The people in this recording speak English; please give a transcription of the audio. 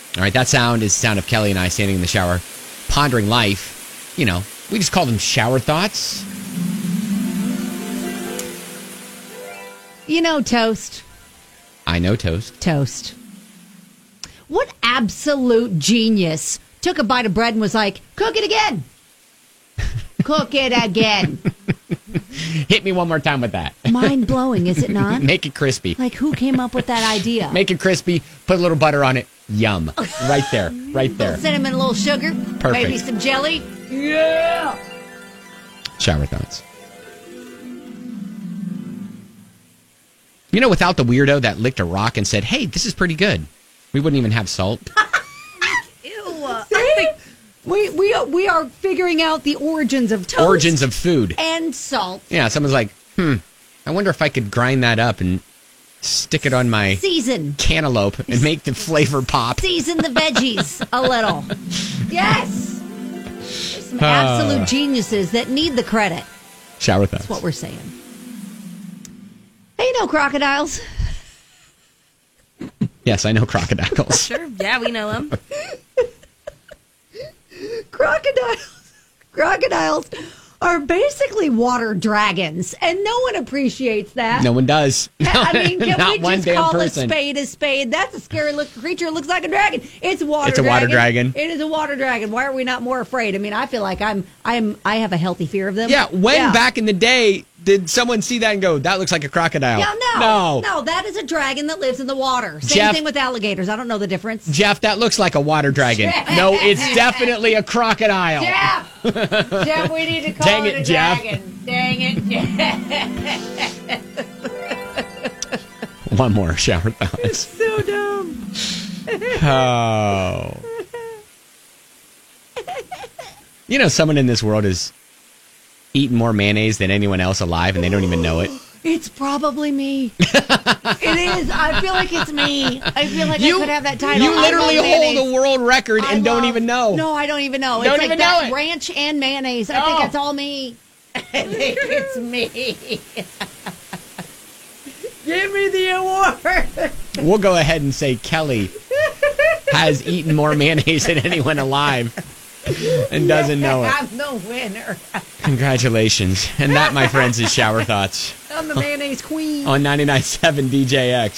All right, that sound is the sound of Kelly and I standing in the shower, pondering life. You know, we just call them shower thoughts. You know, Toast. I know Toast. Toast. What absolute genius took a bite of bread and was like, cook it again. Cook it again. Hit me one more time with that. Mind blowing, is it not? Make it crispy. Like, who came up with that idea? Make it crispy. Put a little butter on it. Yum. Right there. Right there. Cinnamon, a little sugar. Perfect. Maybe some jelly. Yeah. Shower thoughts. You know, without the weirdo that licked a rock and said, hey, this is pretty good, we wouldn't even have salt. Ew. We are figuring out the origins of toast. Origins of food. And salt. Yeah, someone's like, I wonder if I could grind that up and stick it on my cantaloupe and make the flavor pop. Season the veggies a little. Yes. There's some absolute geniuses that need the credit. Shower thoughts. That's what we're saying. Hey, you know crocodiles? Yes, I know crocodiles. Sure. Yeah, we know them. Crocodiles are basically water dragons, and no one appreciates that. No one does. I mean, can Not we one just damn call person. a spade a spade? That's a scary looking creature. It looks like a dragon. It's a water It's a water dragon. It is a water dragon. Why are we not more afraid? I mean, I feel like I have a healthy fear of them. Yeah, when back in the day did someone see that and go, that looks like a crocodile? Yeah, no, that is a dragon that lives in the water. Same thing with alligators. I don't know the difference. Jeff, that looks like a water dragon. Jeff. No, it's definitely a crocodile. Jeff, we need to call Dang it a Jeff. dragon. Dang it, Jeff. One more shower thoughts. So dumb. Oh. You know, someone in this world has eaten more mayonnaise than anyone else alive, and they don't even know it. It's probably me. It is. I feel like it's me. I feel like I could have that title. You literally hold a world record and don't even know. No, I don't even know. Don't it's even like know that it. Ranch and mayonnaise. I think it's all me. I think it's me. Give me the award. We'll go ahead and say Kelly has eaten more mayonnaise than anyone alive and doesn't know it. I'm the winner. Congratulations. And that, my friends, is Shower Thoughts I'm the mayonnaise queen. on 99.7 DJX.